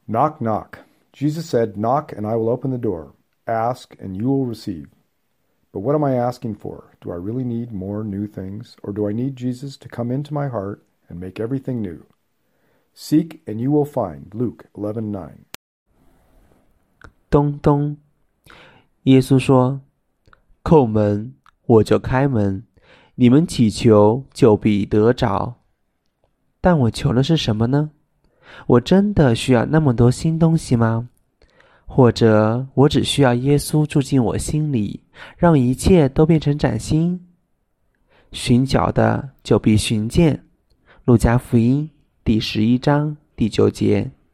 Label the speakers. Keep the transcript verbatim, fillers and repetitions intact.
Speaker 1: Knock, knock. Jesus said, Knock, and I will open the door. Ask, and you will receive. But what am I asking for? Do I really need more new things? Or do I need Jesus to come into my heart and make everything new? Seek, and you will find. Luke eleven nine.
Speaker 2: 咚咚，耶稣说：叩门，我就开门，你们祈求，就必得着。但我求的是什么呢？我真的需要那么多新东西吗？或者我只需要耶稣住进我心里，让一切都变成崭新？寻找的就必寻见。路加福音第十一章第九节。